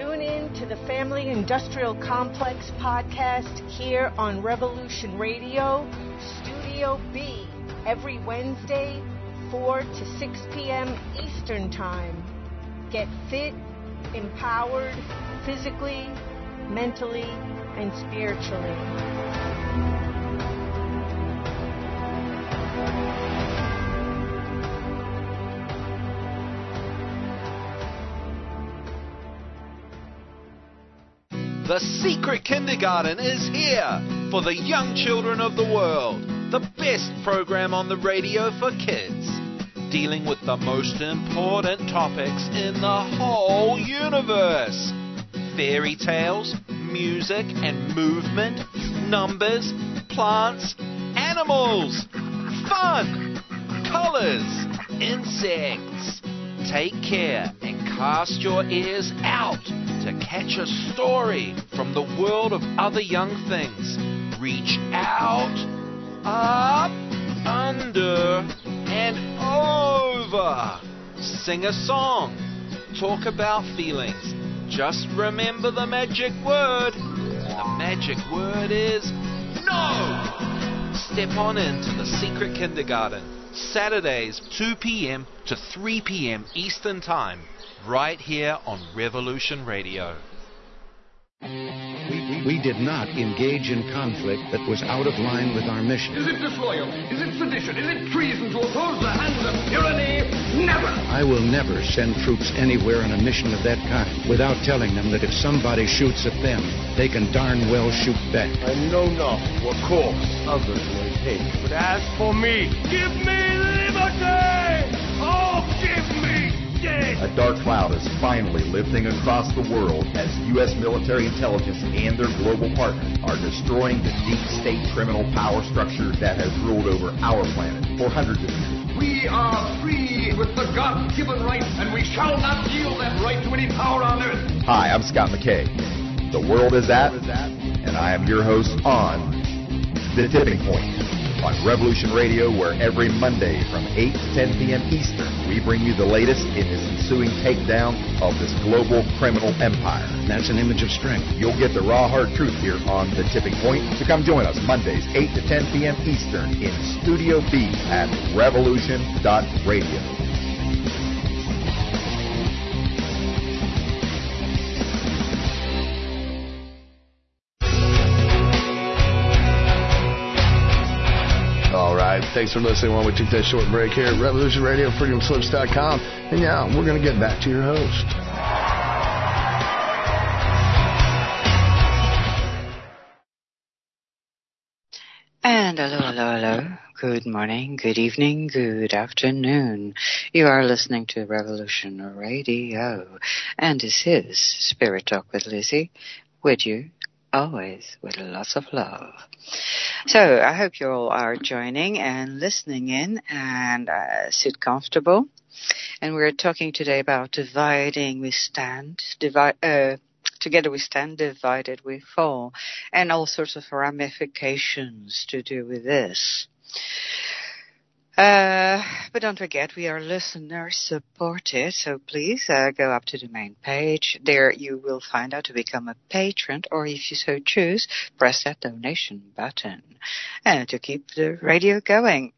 Tune in to the Family Industrial Complex podcast here on Revolution Radio, Studio B, every Wednesday, 4 to 6 p.m. Eastern Time. Get fit, empowered, physically, mentally, and spiritually. The Secret Kindergarten is here for the young children of the world. The best program on the radio for kids, dealing with the most important topics in the whole universe. Fairy tales, music and movement, numbers, plants, animals, fun, colors, insects. Take care and cast your ears out to catch a story from the world of other young things. Reach out, up, under, and over. Sing a song. Talk about feelings. Just remember the magic word. The magic word is no. Step on into the Secret Kindergarten. Saturdays, 2 p.m. to 3 p.m. Eastern Time. Right here on Revolution Radio. We did not engage in conflict that was out of line with our mission. Is it disloyal? Is it sedition? Is it treason to oppose the hands of tyranny? Never! I will never send troops anywhere on a mission of that kind without telling them that if somebody shoots at them, they can darn well shoot back. I know not what course others may take, but as for me, give me liberty! Oh, give me death! A dark cloud is finally lifting across the world as U.S. military intelligence and their global partners are destroying the deep state criminal power structure that has ruled over our planet for hundreds of years. We are free with the God-given right, and we shall not yield that right to any power on earth. Hi, I'm Scott McKay. The world is at, and I am your host on The Tipping Point on Revolution Radio, where every Monday from 8 to 10 p.m. Eastern, we bring you the latest in this ensuing takedown of this global criminal empire. That's an image of strength. You'll get the raw, hard truth here on The Tipping Point. So come join us Mondays, 8 to 10 p.m. Eastern in Studio B at revolution.radio. Thanks for listening while we take that short break here at Revolution Radio, freedomslips.com. And yeah, we're going to get back to your host. And hello. Good morning, good evening, good afternoon. You are listening to Revolution Radio. And this is Spirit Talk with Lizzie, with you always with lots of love. So I hope you all are joining and listening in, and sit comfortable. And we're talking today about dividing we stand, together we stand, divided we fall, and all sorts of ramifications to do with this. But don't forget, we are listener supported, so please go up to the main page. There you will find out to become a patron, or if you so choose, press that donation button to keep the radio going.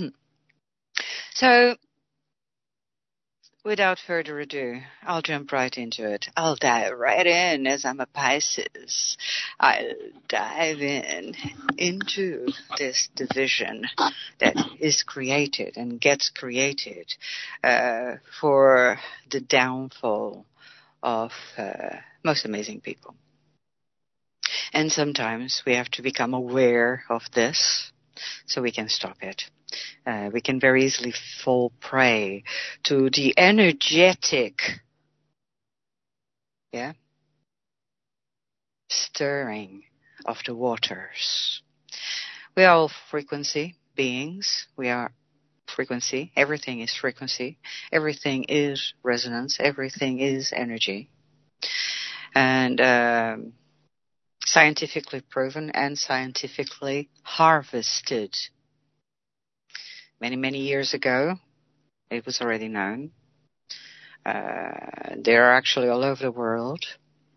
So, without further ado, I'll jump right into it. I'll dive right in, as I'm a Pisces. I'll dive into this division that is created and gets created for the downfall of most amazing people. And sometimes we have to become aware of this so we can stop it. We can very easily fall prey to the energetic, stirring of the waters. We are all frequency beings. We are frequency. Everything is frequency. Everything is resonance. Everything is energy. And scientifically proven and scientifically harvested. Many, many years ago, it was already known. They're actually all over the world.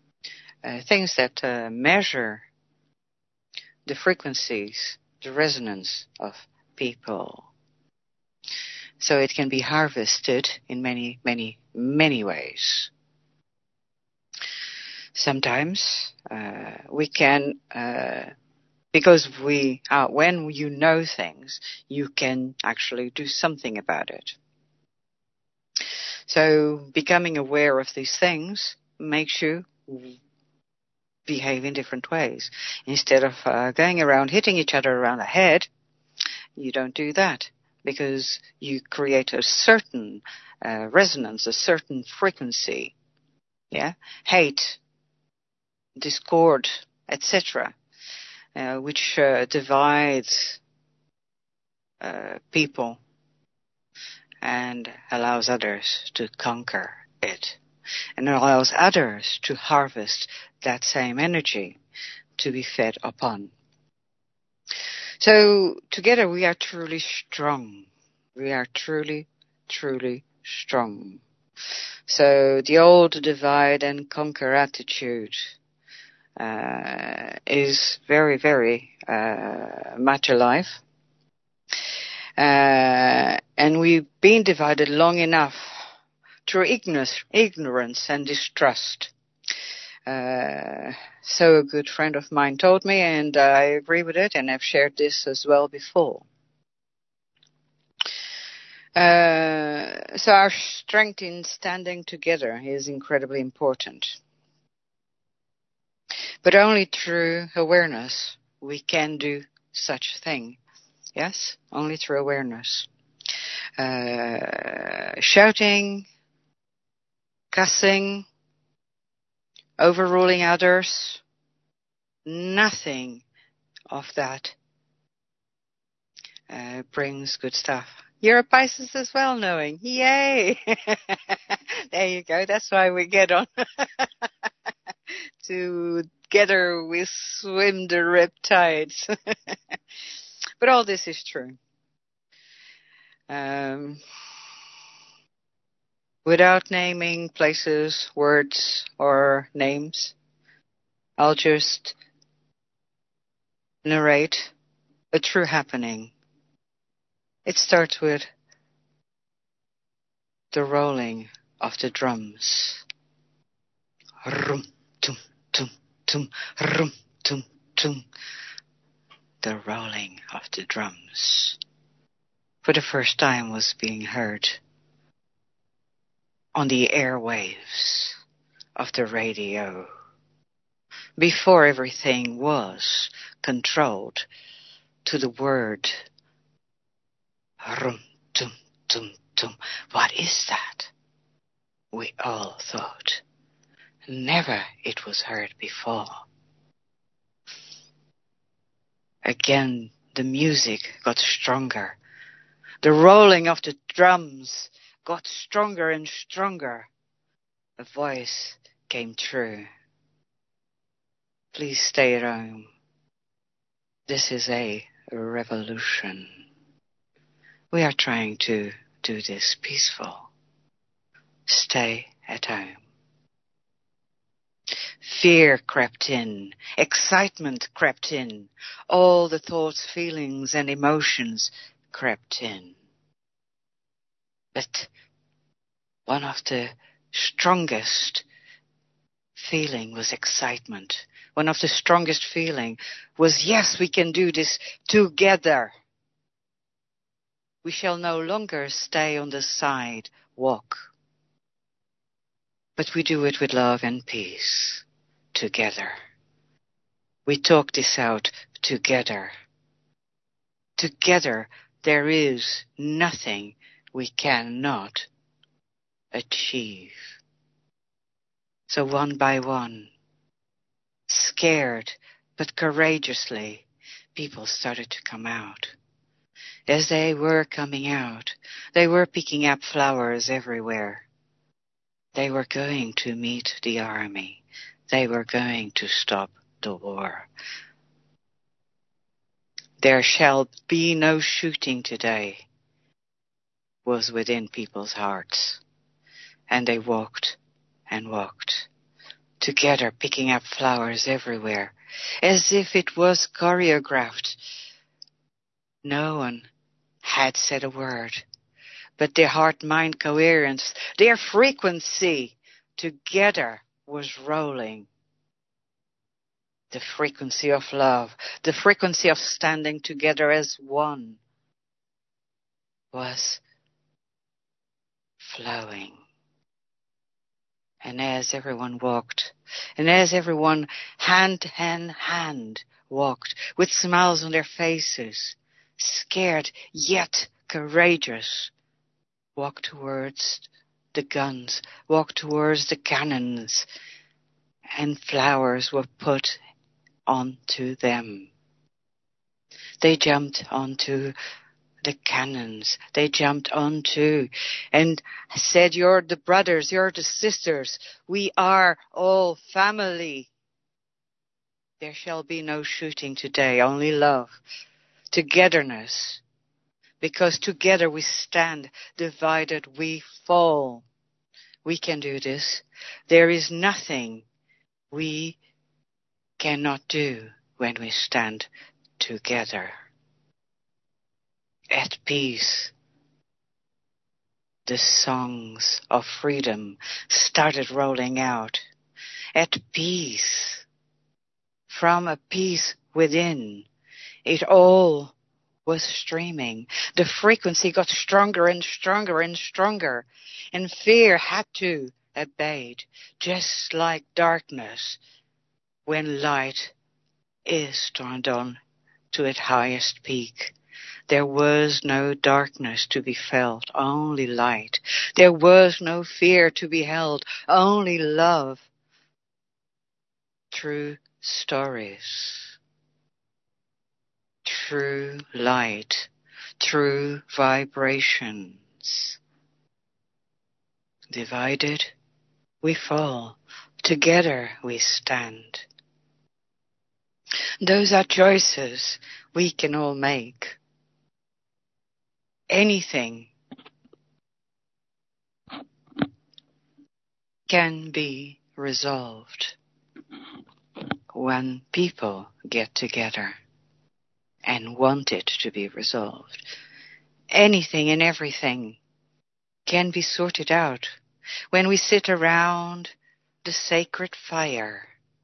things that measure the frequencies, the resonance of people. So it can be harvested in many, many, many ways. Sometimes we can, because when you know things, you can actually do something about it. So becoming aware of these things makes you behave in different ways. Instead of going around hitting each other around the head, you don't do that, because you create a certain resonance, a certain frequency. Yeah, hate, discord, etc., which divides people and allows others to conquer it, and allows others to harvest that same energy to be fed upon. So together we are truly strong. We are truly, truly strong. So the old divide and conquer attitude is very, very much alive. And we've been divided long enough through ignorance and distrust. So a good friend of mine told me, and I agree with it, and I've shared this as well before. So our strength in standing together is incredibly important. But only through awareness we can do such a thing. Yes, only through awareness. Shouting, cussing, overruling others, nothing of that brings good stuff. You're a Pisces as well, knowing. Yay! There you go. That's why we get on. Together we swim the riptides. But all this is true. Without naming places, words, or names, I'll just narrate a true happening. It starts with the rolling of the drums. Rum, tum, tum, tum, rum, tum, tum. The rolling of the drums, for the first time, was being heard on the airwaves of the radio, before everything was controlled to the word rum, tum, tum, tum. What is that? We all thought. Never it was heard before. Again, the music got stronger. The rolling of the drums got stronger and stronger. A voice came through. Please stay at home. This is a revolution. We are trying to do this peaceful. Stay at home. Fear crept in, excitement crept in, all the thoughts, feelings, and emotions crept in. But one of the strongest feeling was excitement. One of the strongest feeling was, yes, we can do this together. We shall no longer stay on the sidewalk, but we do it with love and peace. Together. We talk this out together. Together, there is nothing we cannot achieve. So one by one, scared but courageously, people started to come out. As they were coming out, they were picking up flowers everywhere. They were going to meet the army. They were going to stop the war. There shall be no shooting today, was within people's hearts. And they walked and walked together, picking up flowers everywhere, as if it was choreographed. No one had said a word, but their heart-mind coherence, their frequency together was rolling. The frequency of love, the frequency of standing together as one was flowing. And as everyone walked, and as everyone hand in hand walked, with smiles on their faces, scared yet courageous, walked towards the guns, walked towards the cannons, and flowers were put onto them. They jumped onto the cannons. They jumped onto and said, "You're the brothers, you're the sisters. We are all family. There shall be no shooting today, only love, togetherness. Because together we stand, divided we fall. We can do this. There is nothing we cannot do when we stand together." At peace, the songs of freedom started rolling out. At peace, from a peace within, it all was streaming. The frequency got stronger and stronger and stronger, and fear had to abate, just like darkness when light is turned on to its highest peak. There was no darkness to be felt, only light. There was no fear to be held, only love. True stories, true light, true vibrations. Divided, we fall. Together we stand. Those are choices we can all make. Anything can be resolved when people get together and want it to be resolved. Anything and everything can be sorted out when we sit around the sacred fire,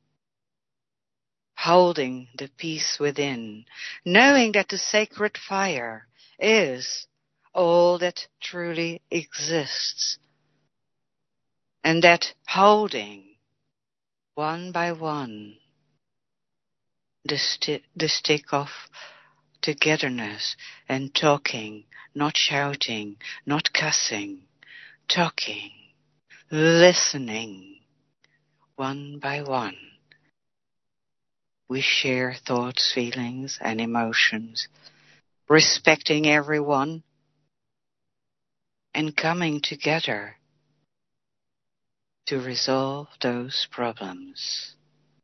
holding the peace within, knowing that the sacred fire is all that truly exists, and that holding one by one the stick of togetherness and talking, not shouting, not cussing, talking, listening, one by one. We share thoughts, feelings, and emotions, respecting everyone, and coming together to resolve those problems.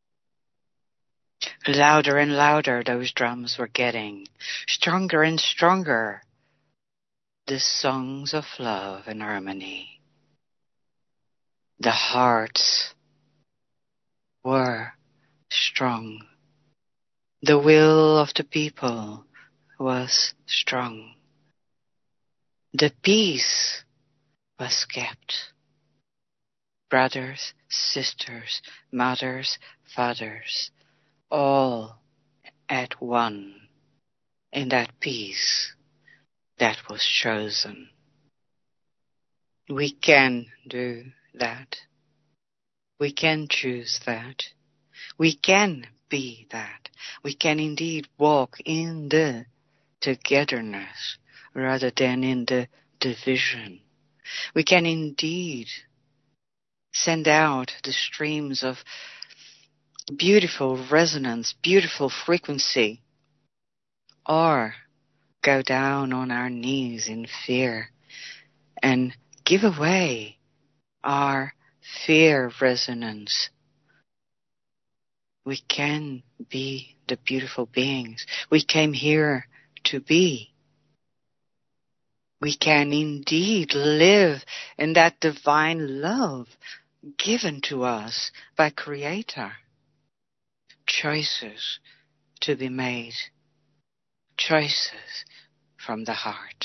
Louder and louder those drums were getting, stronger and stronger the songs of love and harmony. The hearts were strong. The will of the people was strong. The peace was kept. Brothers, sisters, mothers, fathers, all at one in that peace that was chosen. We can do that. We can choose that. We can be that. We can indeed walk in the togetherness rather than in the division. We can indeed send out the streams of beautiful resonance, beautiful frequency, or go down on our knees in fear and give away our fear resonance. We can be the beautiful beings we came here to be. We can indeed live in that divine love given to us by Creator. Choices to be made. Choices from the heart.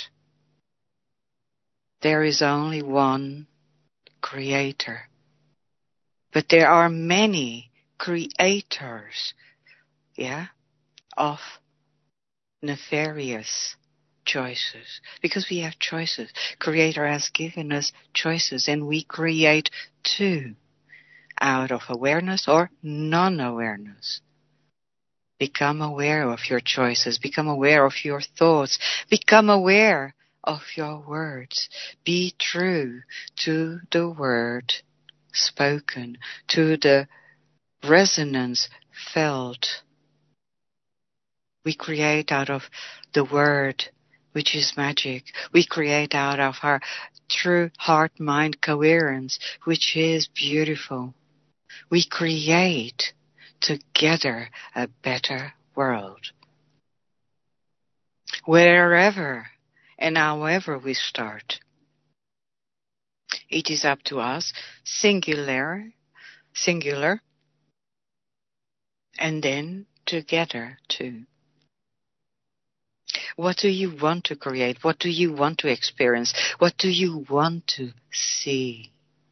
There is only one Creator. But there are many creators, of nefarious choices. Because we have choices. Creator has given us choices, and we create too, out of awareness or non-awareness. Become aware of your choices. Become aware of your thoughts. Become aware of your words. Be true to the word spoken, to the resonance felt. We create out of the word, which is magic. We create out of our true heart-mind coherence, which is beautiful. We create together a better world. Wherever and however we start, it is up to us, singular, and then together too. What do you want to create? What do you want to experience? What do you want to see?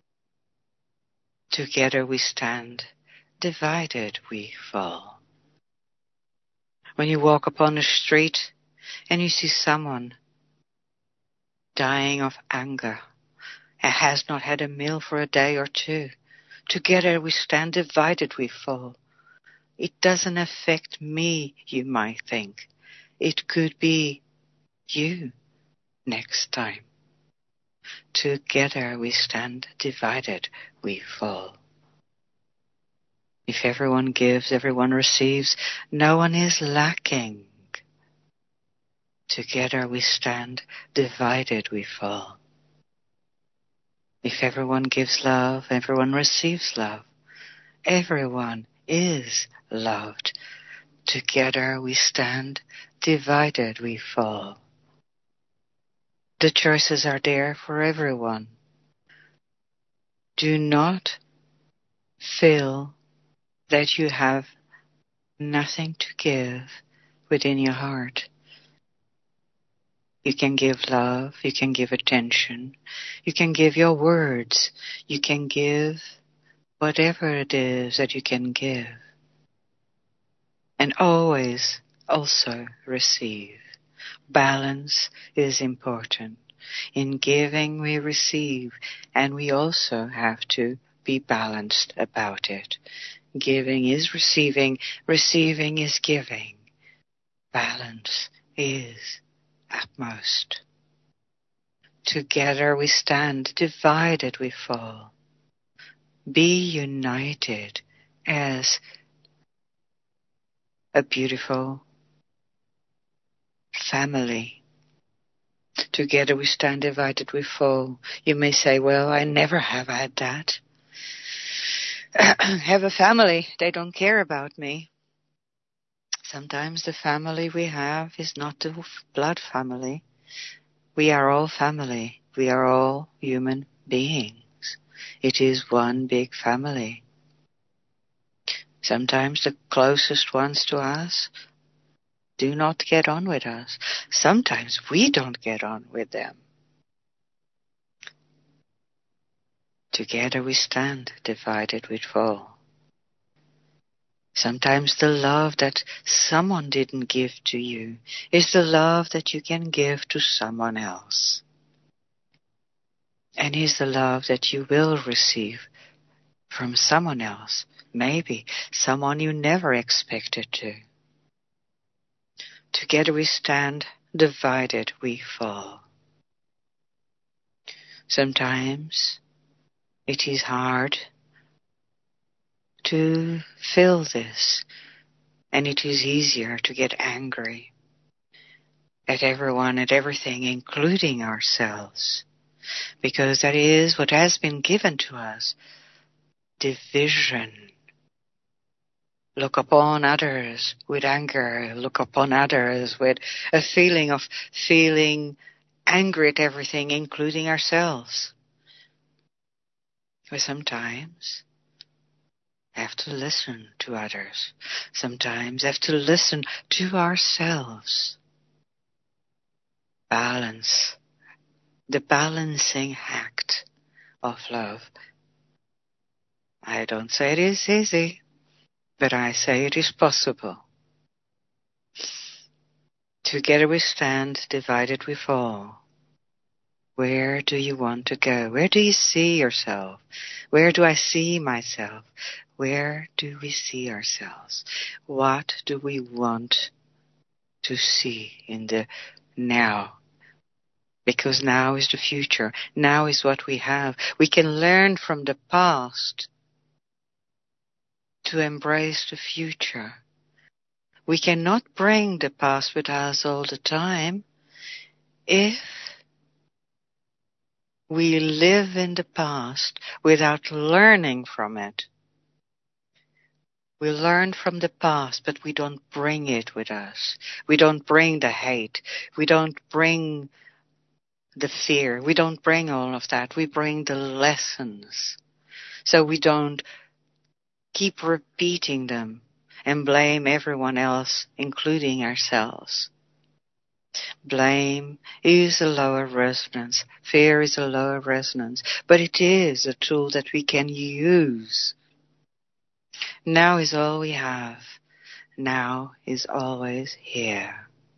Together we stand, divided we fall. When you walk upon the street and you see someone dying of anger, and has not had a meal for a day or two, together we stand, divided we fall. It doesn't affect me, you might think. It could be you next time. Together we stand, divided we fall. If everyone gives, everyone receives, no one is lacking. Together we stand, divided we fall. If everyone gives love, everyone receives love. Everyone is loved. Together we stand, divided we fall. The choices are there for everyone. Do not feel that you have nothing to give within your heart. You can give love, you can give attention, you can give your words, you can give whatever it is that you can give. And always also receive. Balance is important. In giving we receive, and we also have to be balanced about it. Giving is receiving, receiving is giving. Balance is utmost. Together we stand, divided we fall. Be united as a beautiful family. Together we stand, divided we fall. You may say, well, I never have had that. Have a family, they don't care about me. Sometimes the family we have is not the blood family. We are all family. We are all human beings. It is one big family. Sometimes the closest ones to us do not get on with us. Sometimes we don't get on with them. Together we stand, divided we fall. Sometimes the love that someone didn't give to you is the love that you can give to someone else. And is the love that you will receive from someone else, maybe someone you never expected to. Together we stand, divided we fall. Sometimes it is hard to feel this, and it is easier to get angry at everyone, at everything, including ourselves, because that is what has been given to us, division. Look upon others with anger, look upon others with a feeling of feeling angry at everything, including ourselves. We sometimes have to listen to others. Sometimes have to listen to ourselves. Balance. The balancing act of love. I don't say it is easy, but I say it is possible. Together we stand, divided we fall. Where do you want to go? Where do you see yourself? Where do I see myself? Where do we see ourselves? What do we want to see in the now? Because now is the future. Now is what we have. We can learn from the past to embrace the future. We cannot bring the past with us all the time. If we live in the past without learning from it, we learn from the past, but we don't bring it with us. We don't bring the hate. We don't bring the fear. We don't bring all of that. We bring the lessons. So we don't keep repeating them and blame everyone else, including ourselves. Blame is a lower resonance. Fear is a lower resonance. But it is a tool that we can use. Now is all we have. Now is always here.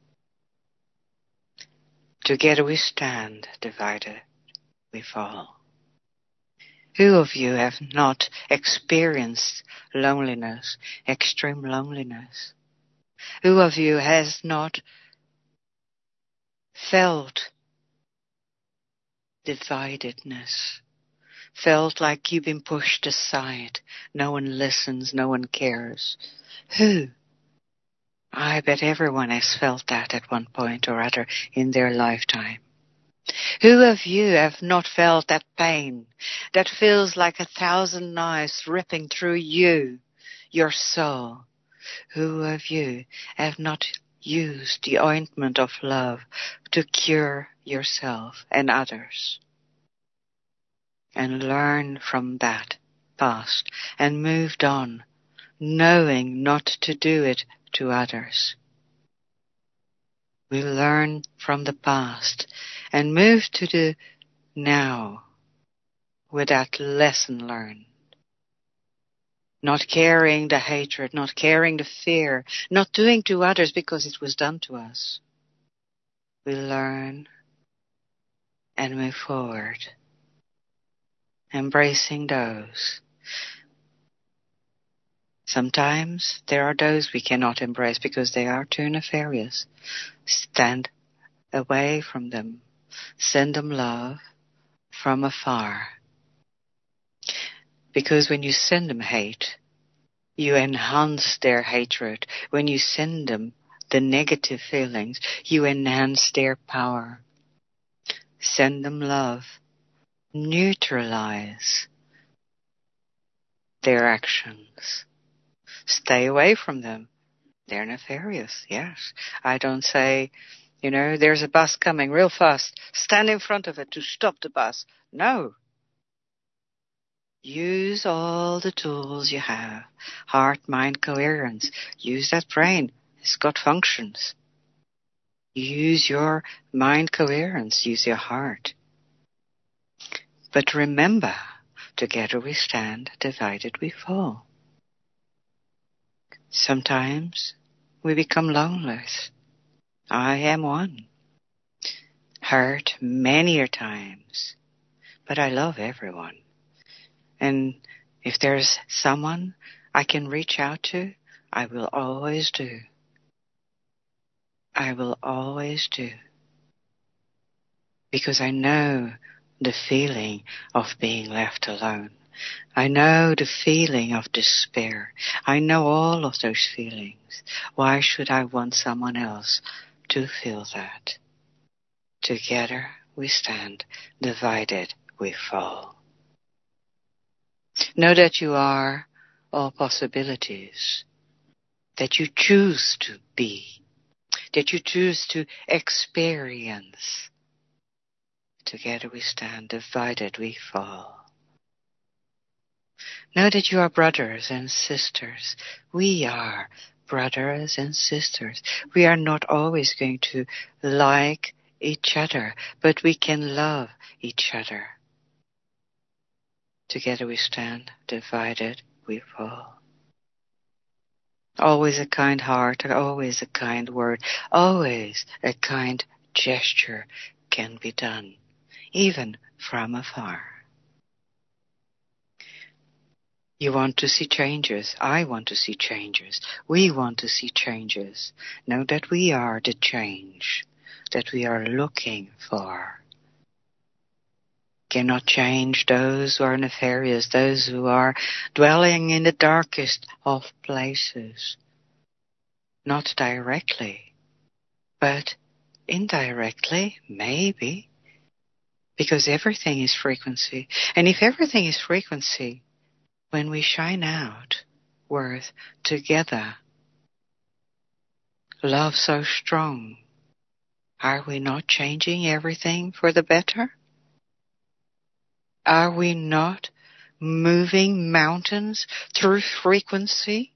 Together we stand, divided we fall. Who of you have not experienced loneliness, extreme loneliness? Who of you has not felt dividedness? Felt like you've been pushed aside. No one listens, no one cares. Who? I bet everyone has felt that at one point or other in their lifetime. Who of you have not felt that pain that feels like 1,000 knives ripping through you, your soul? Who of you have not used the ointment of love to cure yourself and others? And learn from that past and moved on, knowing not to do it to others. We learn from the past and move to the now with that lesson learned. Not carrying the hatred, not carrying the fear, not doing to others because it was done to us. We learn and move forward, embracing those. Sometimes there are those we cannot embrace because they are too nefarious. Stand away from them. Send them love from afar. Because when you send them hate, you enhance their hatred. When you send them the negative feelings, you enhance their power. Send them love. Neutralize their actions. Stay away from them. They're nefarious, yes. I don't say, there's a bus coming real fast. Stand in front of it to stop the bus. No. Use all the tools you have. Heart, mind, coherence. Use that brain. It's got functions. Use your mind coherence. Use your heart. But remember, together we stand, divided we fall. Sometimes we become lonely. I am one. Hurt many times. But I love everyone. And if there's someone I can reach out to, I will always do. I will always do. Because I know the feeling of being left alone. I know the feeling of despair. I know all of those feelings. Why should I want someone else to feel that? Together we stand, divided we fall. Know that you are all possibilities, that you choose to be, that you choose to experience. Together we stand, divided we fall. Know that you are brothers and sisters. We are brothers and sisters. We are not always going to like each other, but we can love each other. Together we stand, divided we fall. Always a kind heart, always a kind word, always a kind gesture can be done, even from afar. You want to see changes. I want to see changes. We want to see changes. Know that we are the change that we are looking for. Cannot change those who are nefarious, those who are dwelling in the darkest of places. Not directly, but indirectly, maybe. Because everything is frequency. And if everything is frequency, when we shine out, worth together, love so strong, are we not changing everything for the better? Are we not moving mountains through frequency?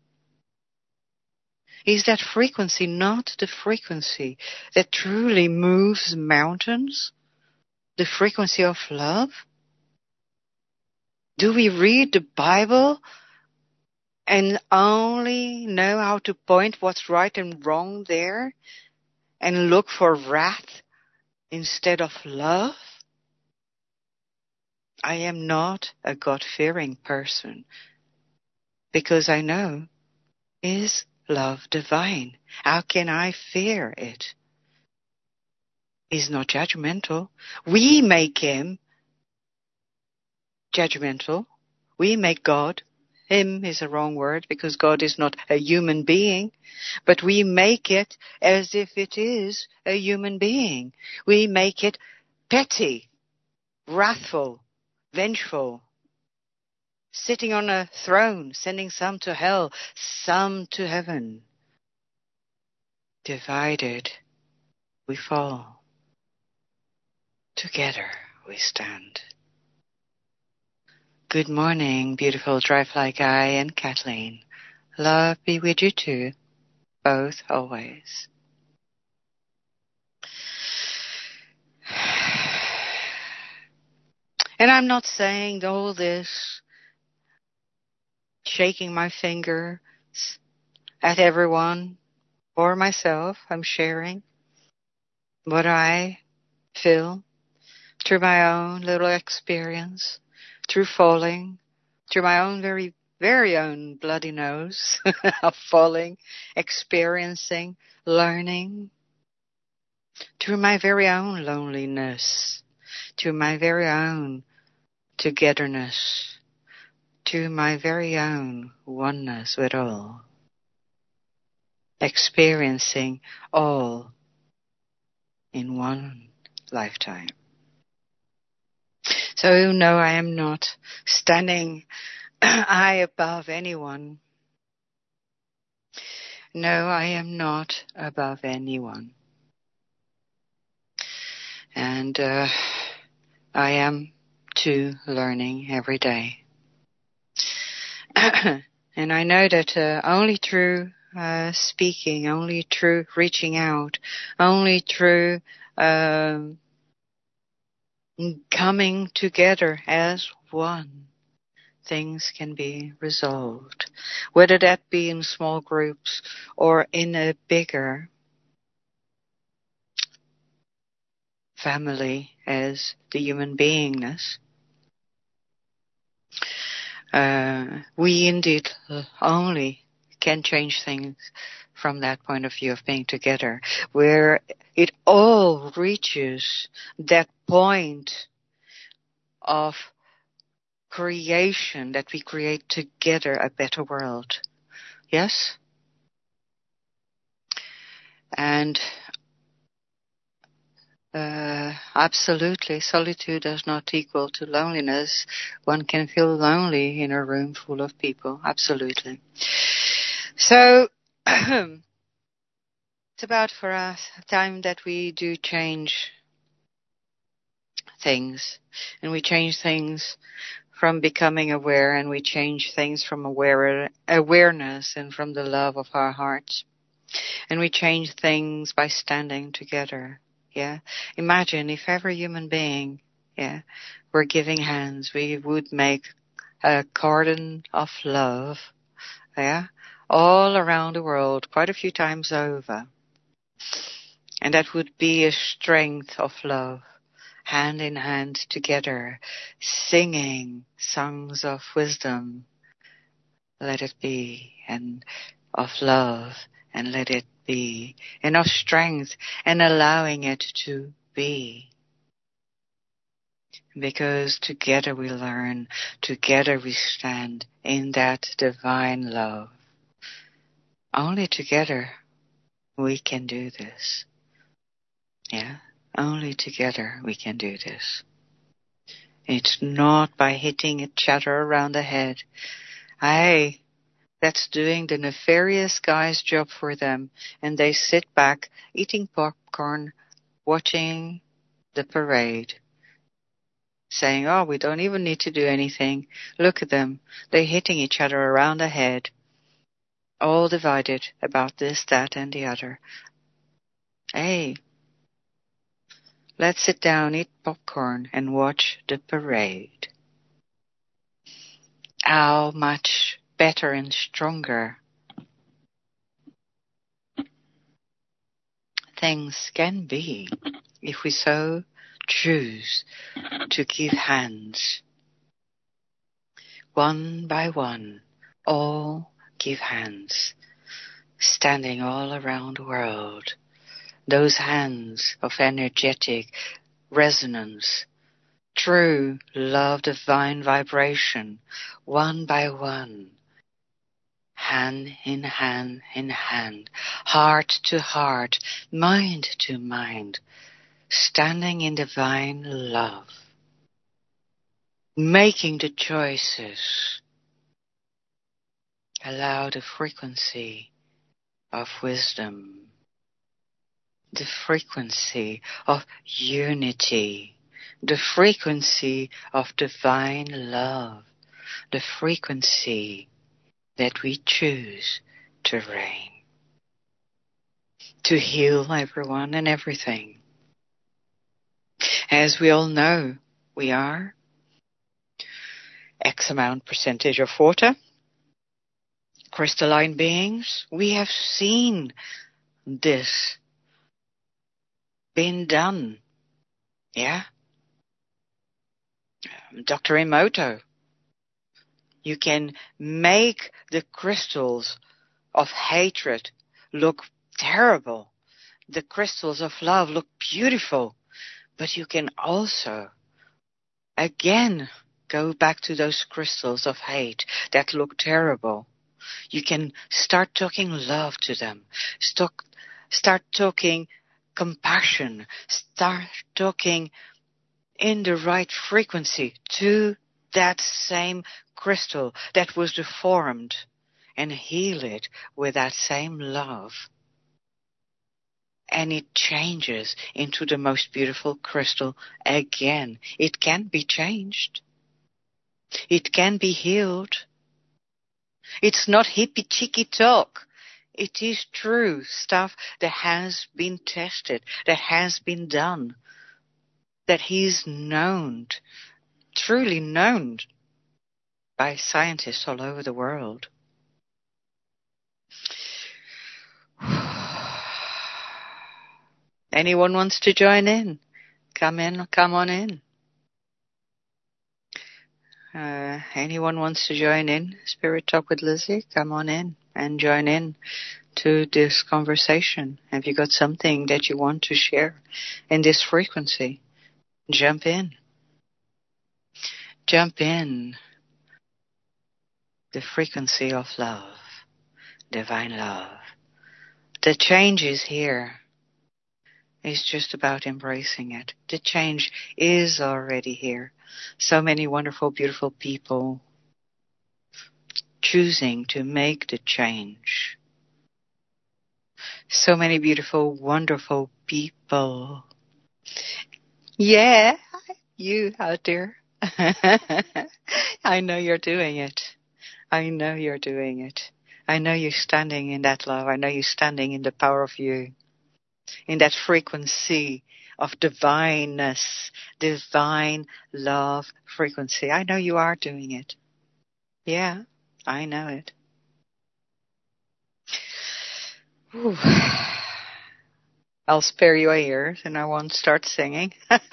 Is that frequency not the frequency that truly moves mountains? The frequency of love? Do we read the Bible and only know how to point what's right and wrong there and look for wrath instead of love? I am not a God-fearing person because I know, is love divine? How can I fear it? He's not judgmental. We make him judgmental. We make God. Him is a wrong word because God is not a human being, but we make it as if it is a human being. We make it petty, wrathful, vengeful, sitting on a throne, sending some to hell, some to heaven. Divided, we fall. Together, we stand. Good morning, beautiful Dry-Fly Guy and Kathleen. Love be with you too, both always. And I'm not saying all this, shaking my fingers at everyone or myself. I'm sharing what I feel through my own little experience, through falling, through my own very own bloody nose of falling, experiencing, learning, through my very own loneliness, through my very own togetherness, to my very own oneness with all, experiencing all in one lifetime. So no, I am not standing high above anyone. No, I am not above anyone. And I am too learning every day. And I know that only through speaking, only through reaching out, only through coming together as one, things can be resolved. Whether that be in small groups or in a bigger family as the human beingness. We indeed only can change things from that point of view of being together, where it all reaches that point of creation, that we create together a better world. Yes? And absolutely, solitude does not equal to loneliness. One can feel lonely in a room full of people. Absolutely. So, it's about for us time that we do change things. And we change things from becoming aware, and we change things from awareness and from the love of our hearts. And we change things by standing together. Yeah. Imagine if every human being, were giving hands, we would make a cordon of love, all around the world, quite a few times over. And that would be a strength of love, hand in hand together, singing songs of wisdom. Let it be, and of love, and let it be, and of strength, and allowing it to be. Because together we learn, together we stand in that divine love. Only together we can do this. Yeah, only together we can do this. It's not by hitting each other around the head. That's doing the nefarious guy's job for them. And they sit back, eating popcorn, watching the parade, saying, oh, we don't even need to do anything. Look at them. They're hitting each other around the head, all divided about this, that, and the other. Hey, let's sit down, eat popcorn, and watch the parade. How much better and stronger things can be if we so choose to give hands. One by one, all give hands, standing all around the world. Those hands of energetic resonance, true love, divine vibration, one by one, hand in hand in hand, heart to heart, mind to mind, standing in divine love, making the choices. Allow the frequency of wisdom, the frequency of unity, the frequency of divine love, the frequency that we choose to reign, to heal everyone and everything. As we all know, we are X amount percentage of water, crystalline beings. We have seen this been done. Yeah? Dr. Emoto, you can make the crystals of hatred look terrible. The crystals of love look beautiful. But you can also, again, go back to those crystals of hate that look terrible. You can start talking love to them. Start talking compassion. Start talking in the right frequency to that same crystal that was deformed, and heal it with that same love. And it changes into the most beautiful crystal again. It can be changed. It can be healed. It's not hippie-chicky talk. It is true stuff that has been tested, that has been done, that is known, truly known by scientists all over the world. Anyone wants to join in? Come on in. Anyone wants to join in? Spirit Talk with Lizzie, come on in and join in to this conversation. Have you got something that you want to share in this frequency? Jump in. Jump in. The frequency of love, divine love. The change is here. It's just about embracing it. The change is already here. So many wonderful, beautiful people choosing to make the change. So many beautiful, wonderful people. Yeah, you out there. I know you're doing it. I know you're doing it. I know you're standing in that love. I know you're standing in the power of you, in that frequency of divineness, divine love frequency. I know you are doing it. Yeah, I know it. Whew. I'll spare your ears and I won't start singing.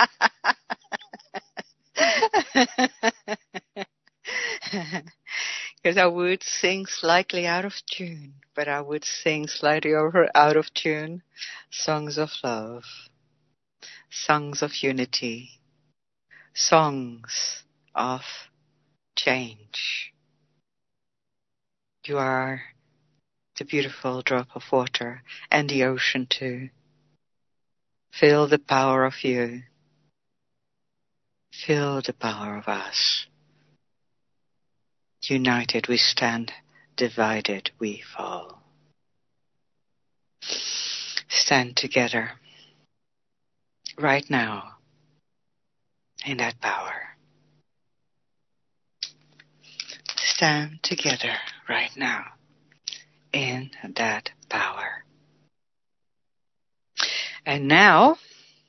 Because I would sing slightly out of tune, but I would sing slightly out of tune songs of love, songs of unity, songs of change. You are the beautiful drop of water and the ocean too. Feel the power of you. Feel the power of us. United we stand, divided we fall. Stand together right now in that power. Stand together right now in that power. And now,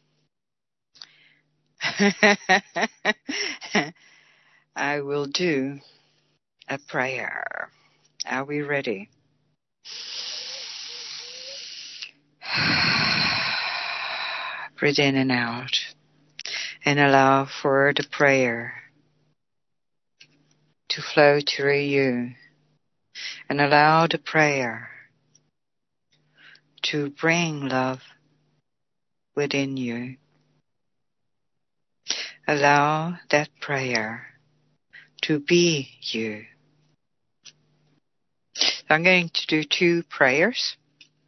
I will do a prayer. Are we ready? Breathe in and out and allow for the prayer to flow through you, and allow the prayer to bring love within you. Allow that prayer to be you. I'm going to do 2 prayers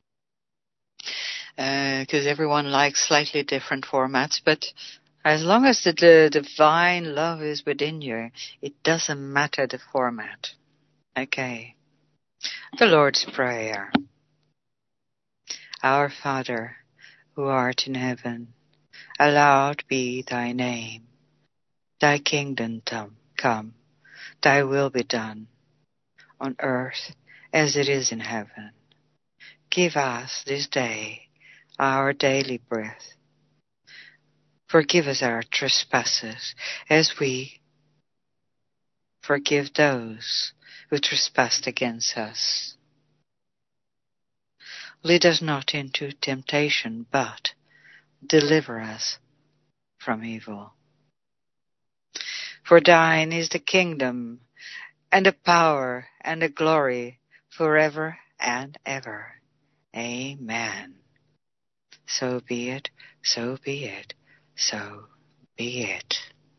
because everyone likes slightly different formats, but as long as the divine love is within you, it doesn't matter the format. Okay. The Lord's Prayer. Our Father, who art in heaven, hallowed be thy name. Thy kingdom come, thy will be done, on earth as it is in heaven. Give us this day our daily bread. Forgive us our trespasses, as we forgive those who trespass against us. Lead us not into temptation, but deliver us from evil. For thine is the kingdom, and the power, and the glory, forever and ever. Amen. So be it, so be it, so be it.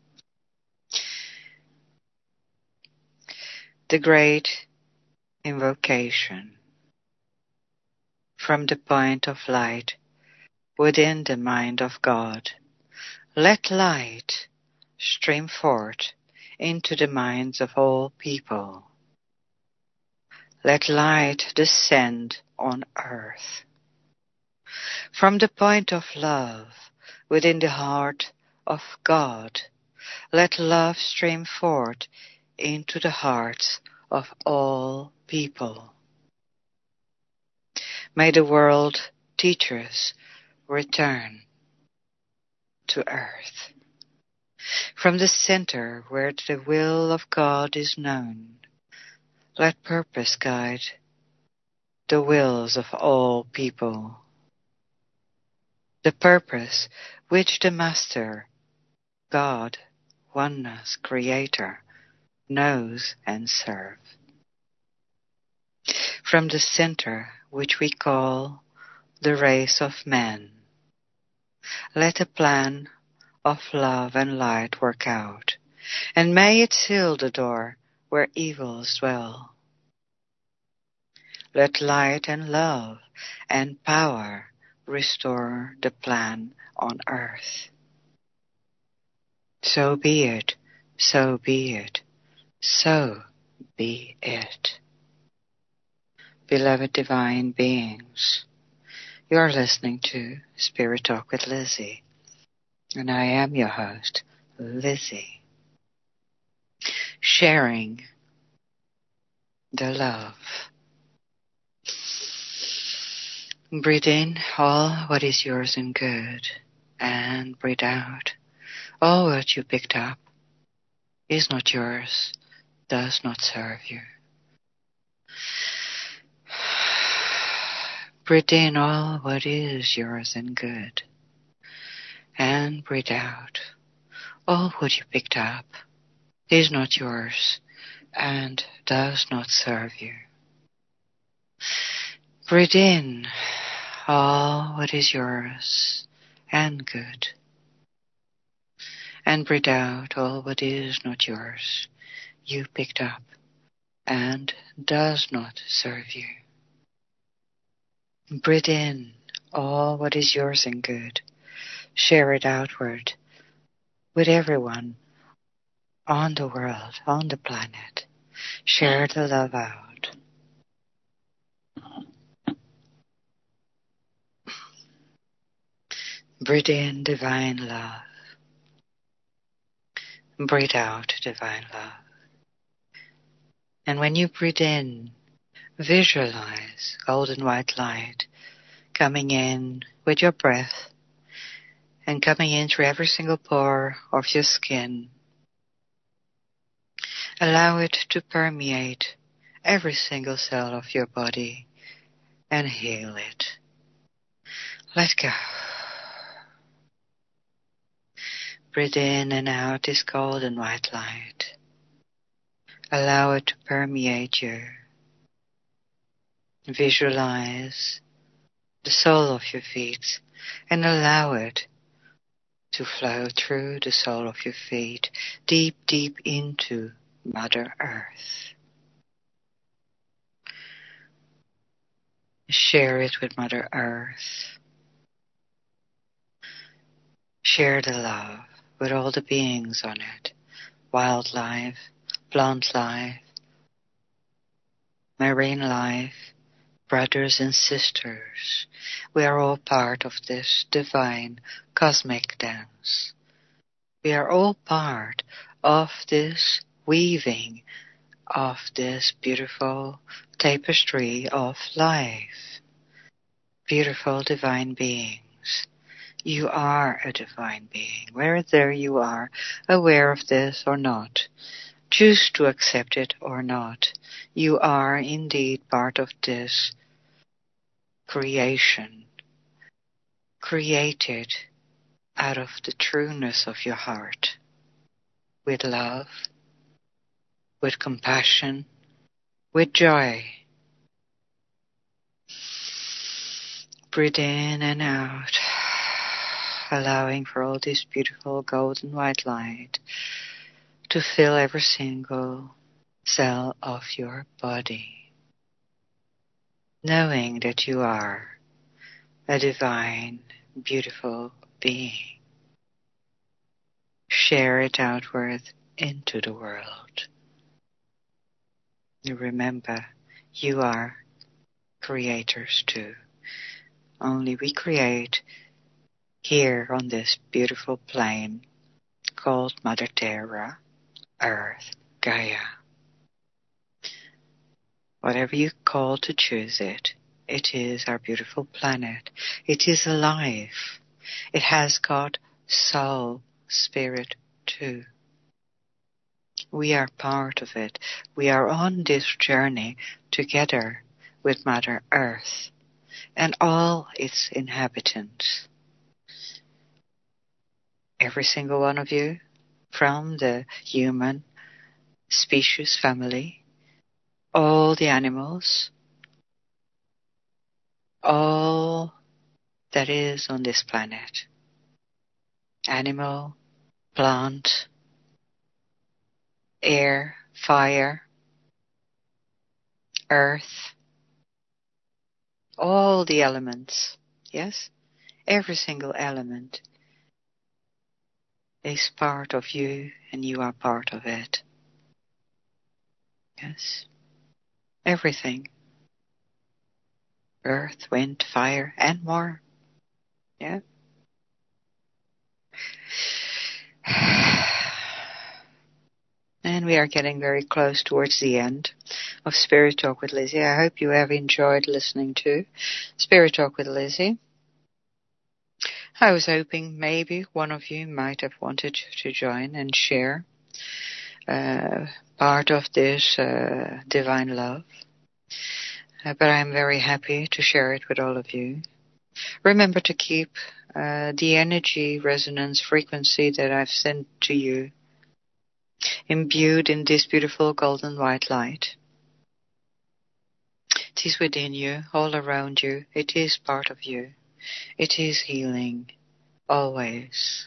The great invocation. From the point of light within the mind of God, let light stream forth into the minds of all people. Let light descend on earth. From the point of love within the heart of God, let love stream forth into the hearts of all people. May the world teachers return to earth. From the center where the will of God is known, let purpose guide the wills of all people. The purpose which the Master, God, oneness, Creator, knows and serves. From the center which we call the race of men, let a plan of love and light work out, and may it seal the door where evils dwell. Let light and love and power restore the plan on earth. So be it, so be it, so be it. Beloved divine beings, you are listening to Spirit Talk with Lizzie, and I am your host, Lizzie. sharing the love. Breathe in all what is yours and good, and breathe out all what you picked up is not yours, does not serve you. Breathe in all what is yours and good, and breathe out all what you picked up is not yours and does not serve you. Breathe in all what is yours and good, and breathe out all what is not yours, you picked up, and does not serve you. Breathe in all what is yours and good, share it outward with everyone on the world, on the planet. Share the love out. Breathe in divine love. Breathe out divine love. And when you breathe in, visualize golden white light coming in with your breath and coming in through every single pore of your skin. Allow it to permeate every single cell of your body and heal it. Let go. Breathe in and out this golden white light. Allow it to permeate you. Visualize the sole of your feet and allow it to flow through the sole of your feet, deep, deep into Mother Earth. Share it with Mother Earth. Share the love with all the beings on it. Wildlife, plant life, marine life, brothers and sisters. We are all part of this divine cosmic dance. We are all part of this weaving of this beautiful tapestry of life. Beautiful divine beings. You are a divine being, whether you are aware of this or not. Choose to accept it or not. You are indeed part of this creation, created out of the trueness of your heart, with love, with compassion, with joy. Breathe in and out, allowing for all this beautiful golden white light to fill every single cell of your body. Knowing that you are a divine, beautiful being. Share it outward into the world. Remember, you are creators too. Only we create here on this beautiful plane called Mother Terra, Earth, Gaia. Whatever you call to choose it, it is our beautiful planet. It is alive. It has got soul, spirit too. We are part of it. We are on this journey together with Mother Earth and all its inhabitants. Every single one of you, from the human species family, all the animals, all that is on this planet, animal, plant, air, fire, earth, all the elements, yes? Every single element is part of you and you are part of it. Yes? Everything. Earth, wind, fire, and more. Yeah? And we are getting very close towards the end of Spirit Talk with Lizzie. I hope you have enjoyed listening to Spirit Talk with Lizzie. I was hoping maybe one of you might have wanted to join and share part of this divine love. But I'm very happy to share it with all of you. Remember to keep the energy resonance frequency that I've sent to you imbued in this beautiful golden white light. It is within you, all around you. It is part of you. It is healing, always.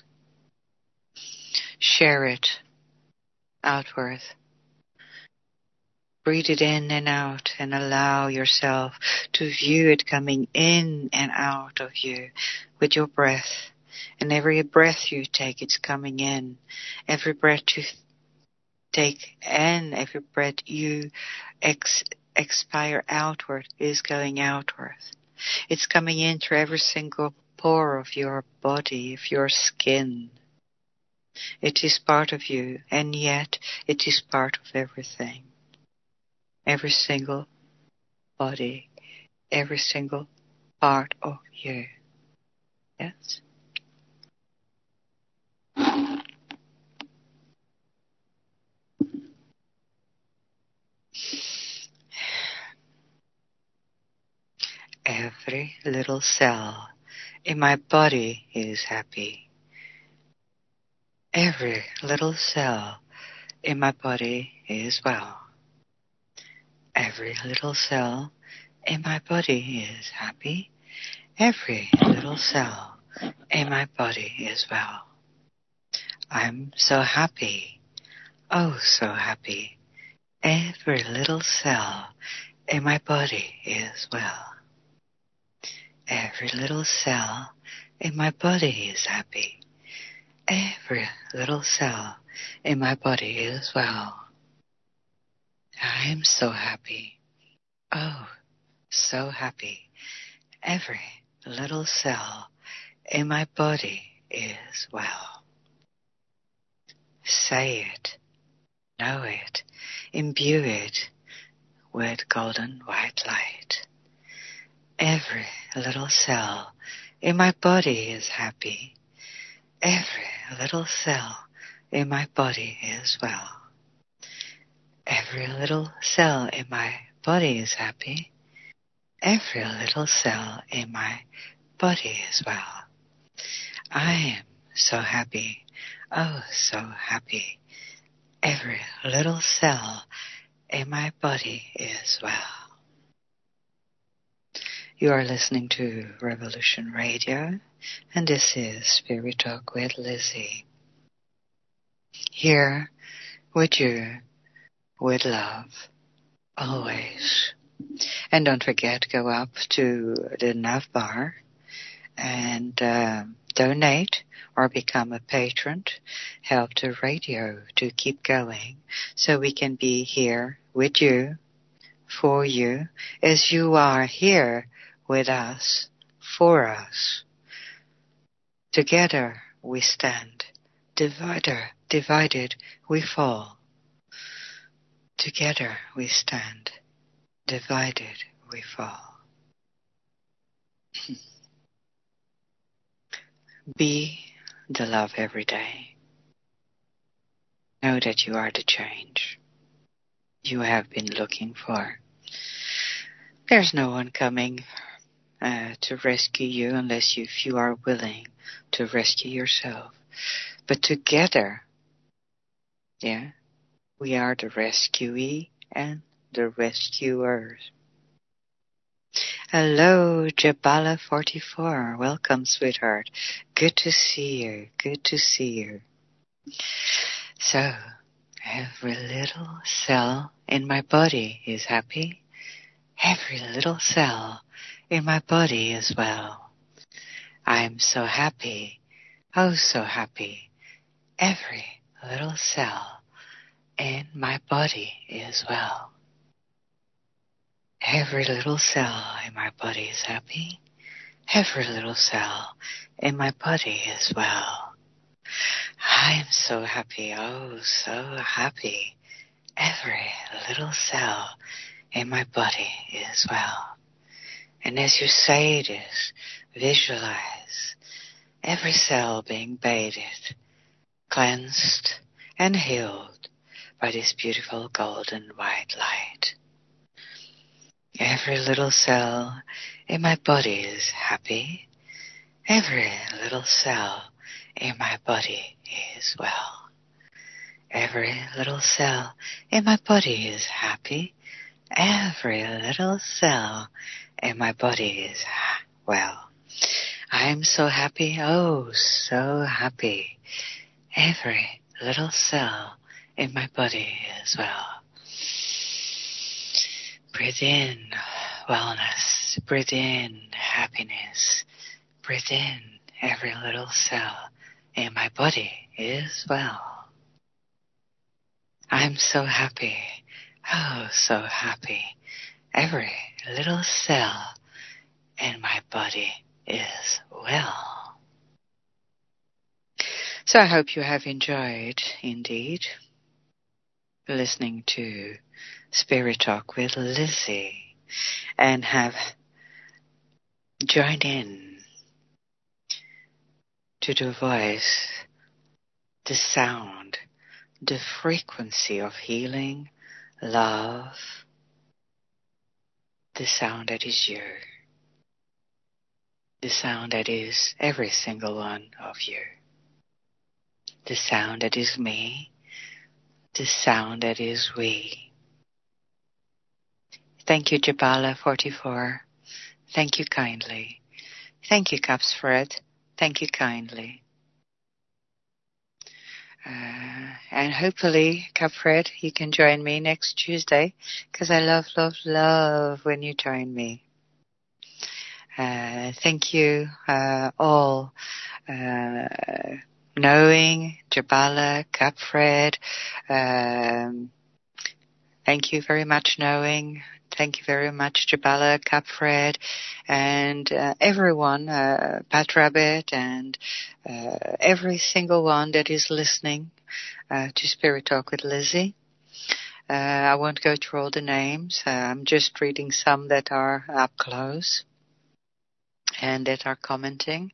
Share it outward. Breathe it in and out and allow yourself to view it coming in and out of you with your breath. And every breath you take, it's coming in. Every breath you take in, every breath you expire outward is going outward. It's coming in through every single pore of your body, of your skin. It is part of you, and yet it is part of everything. Every single body, every single part of you. Yes? Every little cell in my body is happy. Every little cell in my body is well. Every little cell in my body is happy. Every little cell in my body is well. I'm so happy. Oh, so happy. Every little cell in my body is well. Every little cell in my body is happy. Every little cell in my body is well. I am so happy. Oh, so happy. Every little cell in my body is well. Say it, know it, imbue it with golden white light. Every little cell in my body is happy. Every little cell in my body is well. Every little cell in my body is happy. Every little cell in my body is well. I am so happy. Oh, so happy. Every little cell in my body is well. You are listening to Revolution Radio, and this is Spirit Talk with Lizzie. Here with you, with love, always. And don't forget, go up to the nav bar and donate or become a patron. Help the radio to keep going so we can be here with you, for you, as you are here with us, for us. Together we stand. Divided we fall. Together we stand. Divided we fall. Be the love every day. Know that you are the change you have been looking for. There's no one coming to rescue you unless you are willing to rescue yourself. But together, we are the rescuee and the rescuers. Hello, Jabala44. Welcome, sweetheart. Good to see you. Good to see you. So, every little cell in my body is happy. Every little cell in my body is well. I'm so happy. Oh, so happy. Every little cell in my body is well. Every little cell in my body is happy. Every little cell in my body is well. I am so happy. Oh, so happy. every little cell in my body is well. And as you say this, visualize every cell being bathed, cleansed, and healed by this beautiful golden white light. Every little cell in my body is happy. Every little cell in my body is well. Every little cell in my body is happy. Every little cell in my body is well. I am so happy, oh, so happy. Every little cell in my body is well. Breathe in wellness. Breathe in happiness. Breathe in every little cell in my body is well. I'm so happy. Oh, so happy. Every little cell in my body is well. So I hope you have enjoyed, indeed, listening to Spirit Talk with Lizzie and have joined in to the voice, the sound, the frequency of healing, love, the sound that is you, the sound that is every single one of you, the sound that is me, the sound that is we. Thank you, Jabala44. Thank you kindly. Thank you, Capsfred. Thank you kindly. And hopefully, Capfred, you can join me next Tuesday, because I love, love, love when you join me. Thank you all, Knowing, Jabala, Capfred. Thank you very much, Knowing. Thank you very much, Jabala, Capfred, and everyone, Pat Rabbit, and every single one that is listening to Spirit Talk with Lizzie. I won't go through all the names. I'm just reading some that are up close and that are commenting.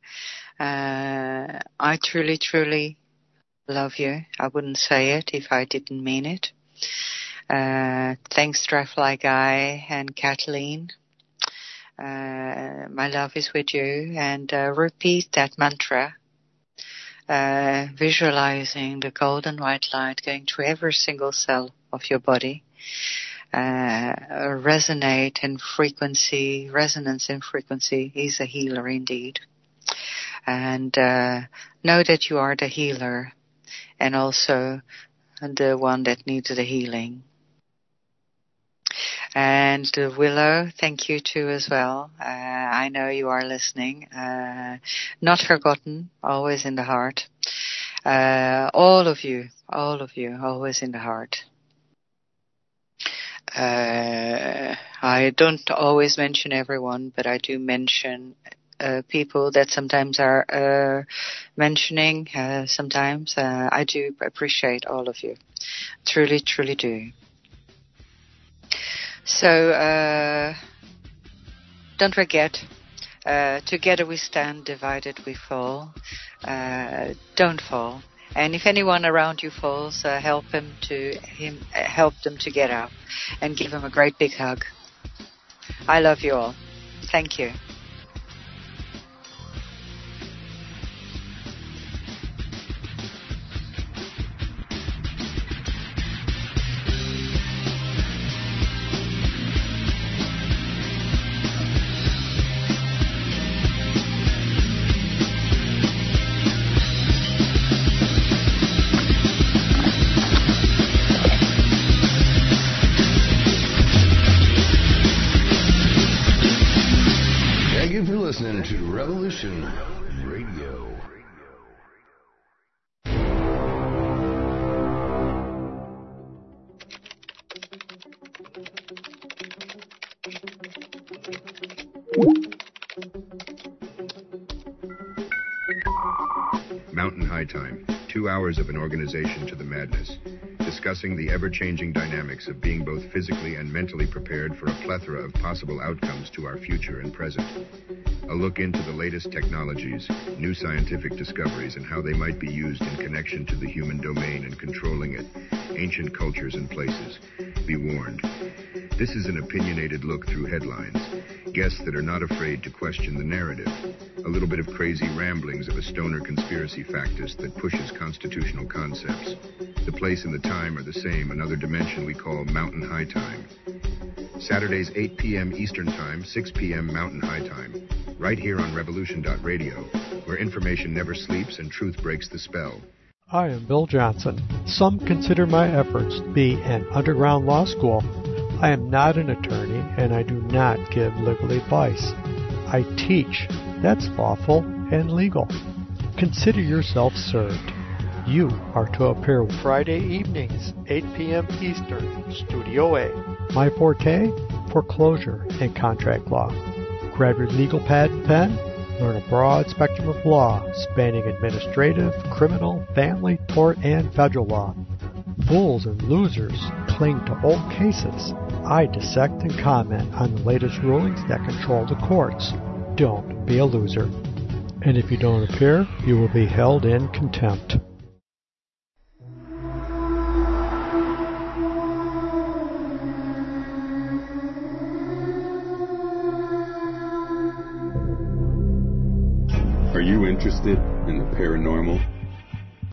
I truly, truly love you. I wouldn't say it if I didn't mean it. Thanks, Dryfly Guy and Kathleen. My love is with you. And repeat that mantra, visualizing the golden white light going through every single cell of your body. Resonate in frequency, resonance in frequency is a healer indeed. And know that you are the healer and also the one that needs the healing. And Willow, thank you too as well. I know you are listening. Not forgotten, always in the heart. All of you, always in the heart. I don't always mention everyone, but I do mention people that sometimes are mentioning. Sometimes I do appreciate all of you. Truly, truly do. So, don't forget, together we stand, divided we fall. Don't fall. And if anyone around you falls, help them to get up and give them a great big hug. I love you all. Thank you. Listening to Revolution Radio. Mountain High Time. 2 hours of an organization to the madness. discussing the ever-changing dynamics of being both physically and mentally prepared for a plethora of possible outcomes to our future and present. A look into the latest technologies, new scientific discoveries, and how they might be used in connection to the human domain and controlling it, ancient cultures and places. Be warned. This is an opinionated look through headlines. Guests that are not afraid to question the narrative. A little bit of crazy ramblings of a stoner conspiracy factist that pushes constitutional concepts. The place and the time are the same, another dimension we call Mountain High Time. Saturdays 8 p.m. Eastern Time, 6 p.m. Mountain High Time. Right here on Revolution.radio, where information never sleeps and truth breaks the spell. I am Bill Johnson. Some consider my efforts to be an underground law school. I am not an attorney, and I do not give legal advice. I teach. That's lawful and legal. Consider yourself served. You are to appear Friday evenings, 8 p.m. Eastern, Studio A. My forte? Foreclosure and contract law. Grab your legal pad and pen. Learn a broad spectrum of law, spanning administrative, criminal, family, tort, and federal law. Fools and losers cling to old cases. I dissect and comment on the latest rulings that control the courts. Don't be a loser. And if you don't appear, you will be held in contempt. Are you interested in the paranormal,